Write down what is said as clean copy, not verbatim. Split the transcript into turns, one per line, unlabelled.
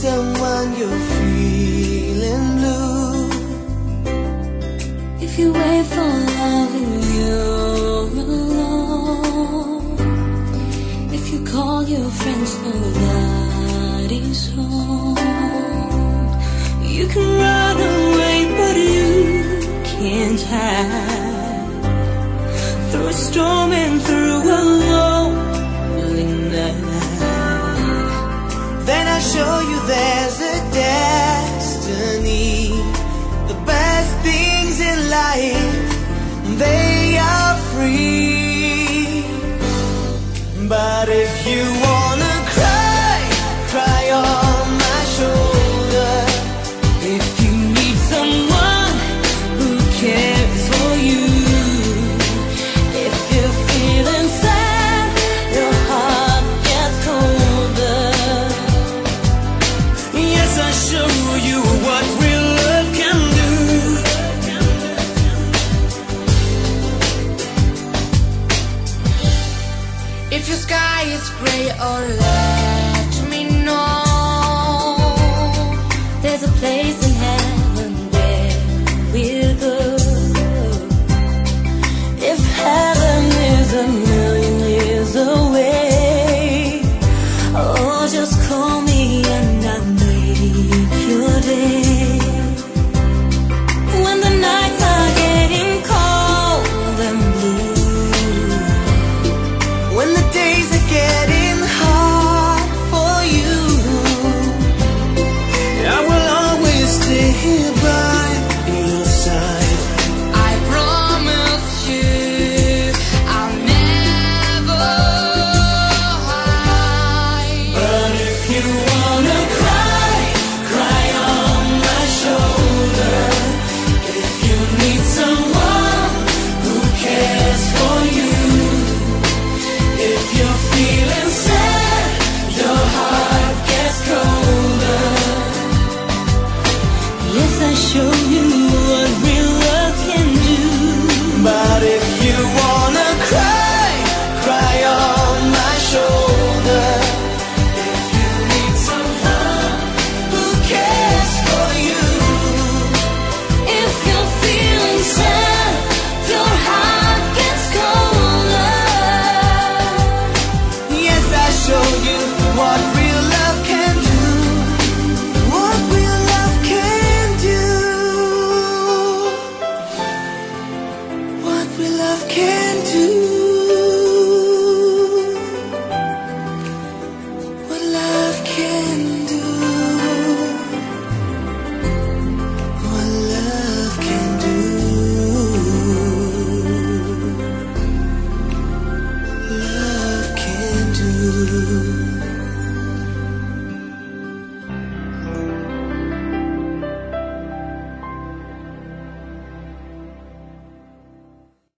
someone you're feeling blue.
If you wait for love and you're alone, if you call your friends, nobody's home. You can run away, but you can't hide through a storm and through a lonely night.
Then I show you there's a destiny. The best things in life, they are free. But if you wanna cry, cry on my shoulder.
If you need someone who cares for you, if you're feeling sad, your heart gets colder.
Yes, I show you what real love can do. If your sky is gray, or let me know.
There's a place in heaven where we'll go. If heaven is a million years away, oh, just call me and I'll make your day. When the nights are getting cold and blue,
When the days are getting hard for you, I will always stay here by your side.
I promise you I'll never hide.
But if you wanna cry, cry on my shoulder. If you need someone who cares for you, if you're feeling sad, your heart gets colder.
Yes, I show you what real love can do.
But if you wanna cry, cry on my shoulder. If you need someone who cares for you,
If you're feeling sad, your heart gets colder.
yes, I show you what real love can do. What real love can do. What real love can do. What love can do. What love can do. Love can do.